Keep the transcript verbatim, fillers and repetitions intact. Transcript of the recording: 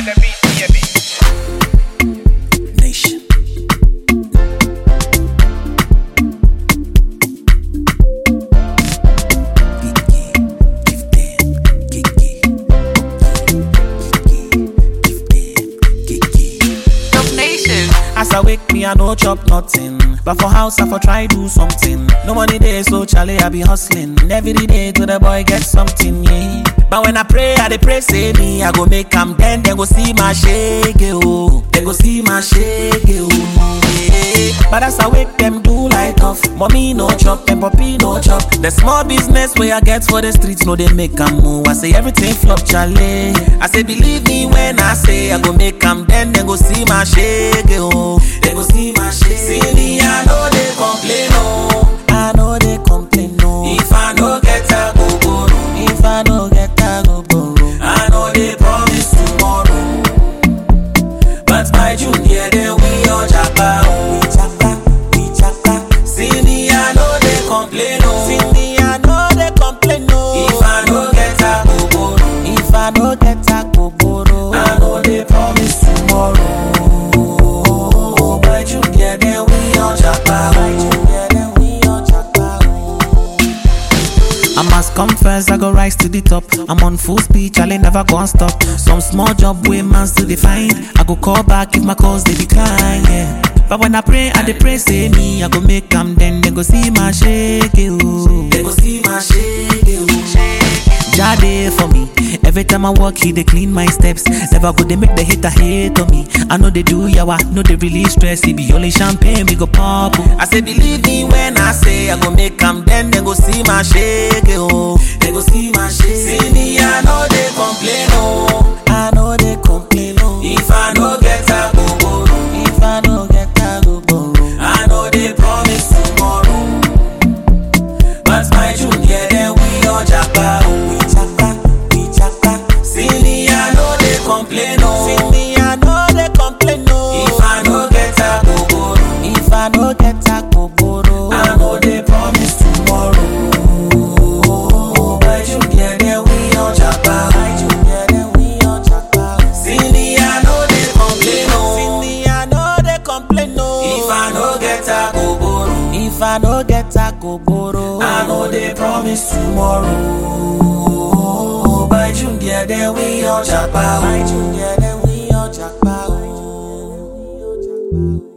the beat, baby. Nation. As I wake me, I no chop nothing. But for house, I for try do something. No money there, so Charlie, I be hustling. Every day to the boy get something, yeah. But when I pray, I dey pray, say me, I go make them then, then go see my shake, oh. They go see my shake, oh, yeah. But as I wake them, do light off. Mommy no chop, and puppy no chop. The small business where I get for the streets, no they make them move. I say everything flop, Charlie. I say believe me when I say I go make them then, then go see my shake, oh. They go see my shake. See me, I know they complain, no. I know they complain, no. If I no get a go go, no. If I no get a go go, no. I know they promise tomorrow. But my junior, then we all japa, oh. We japa, we japa. See me, I know they complain, no. See me, I know they complain, no. If I no get a go go, no. If I no get a go go, no. I know they promise tomorrow. I must confess, I go rise to the top. I'm on full speed, I'll never go and stop. Some small job way man still define. I go call back if my calls they decline, yeah. But when I pray, I dey pray, say me, I go make them then they go see my shake, oh. They go see my shake, oh. Jade for me. Every time I walk, he they clean my steps. Never go they make the hater hate on me. I know they do yawa, know they really stress. It be only champagne, we go pop. I say believe me when I say I go make them then they go see my shake, oh. They go see my shake. See me, I know they complain, oh. I know they complain, oh. If I no get a go go, if I no get a go go, I know they promise tomorrow. But my junior, then we all japa, oh. Complain, no. See me, I know they complain, no. If I no get a go if I no get a go I know they promise tomorrow. By Junior, then we all japa. By Junior, then we all japa. See me, I know they complain, no. See me, I know they complain, no. If I no get a go if I no get a go I know they promise tomorrow. By Junior, then we all japa. By Junior, then we all japa.